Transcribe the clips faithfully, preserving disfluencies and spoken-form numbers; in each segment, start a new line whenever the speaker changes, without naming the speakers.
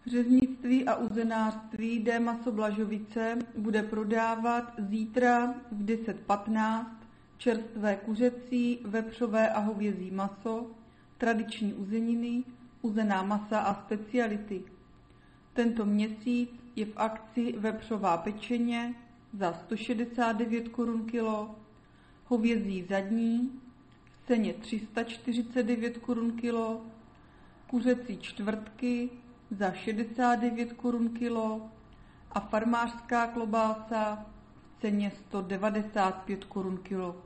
Řeznictví a uzenářství D. Maso Blažovice bude prodávat zítra v deset patnáct čerstvé kuřecí, vepřové a hovězí maso, tradiční uzeniny, uzená masa a speciality. Tento měsíc je v akci vepřová pečeně za sto šedesát devět korun kilo, hovězí zadní v ceně tři sta čtyřicet devět korun kilo, kuřecí čtvrtky za šedesát devět korun kilo a farmářská klobása v ceně sto devadesát pět korun kilo.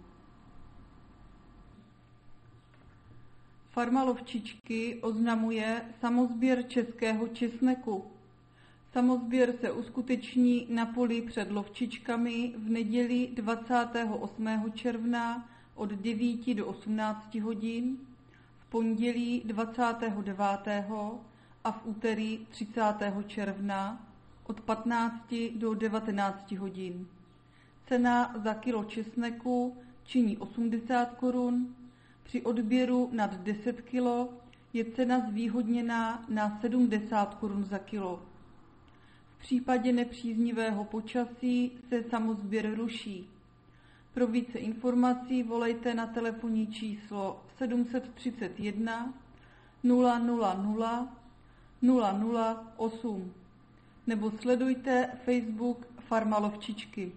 Farma Lovčičky oznamuje samosběr českého česneku. Samosběr se uskuteční na poli před Lovčičkami v neděli dvacátého osmého června od devíti do osmnácti hodin, v pondělí dvacátého devátého a v úterý třicátého června od patnácti do devatenácti hodin. Cena za kilo česneku činí osmdesát korun, při odběru nad deset kilo je cena zvýhodněná na sedmdesát korun za kilo. V případě nepříznivého počasí se samosběr ruší. Pro více informací volejte na telefonní číslo sedm set třicet jedna nula nula nula nula nula osm nebo sledujte Facebook Farma Lovčičky.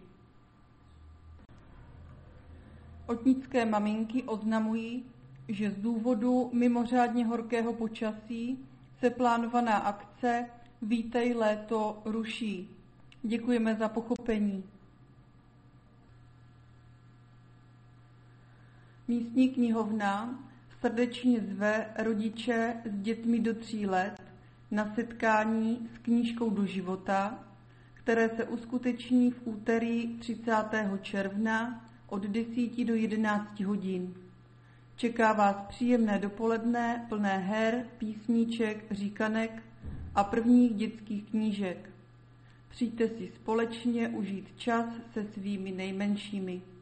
Otnické maminky oznamují, že z důvodu mimořádně horkého počasí se plánovaná akce Vítej léto ruší. Děkujeme za pochopení. Místní knihovna srdečně zve rodiče s dětmi do tří let na setkání s knížkou do života, které se uskuteční v úterý třicátého června od deseti do jedenácti hodin. Čeká vás příjemné dopoledne plné her, písníček, říkanek a prvních dětských knížek. Přijďte si společně užít čas se svými nejmenšími.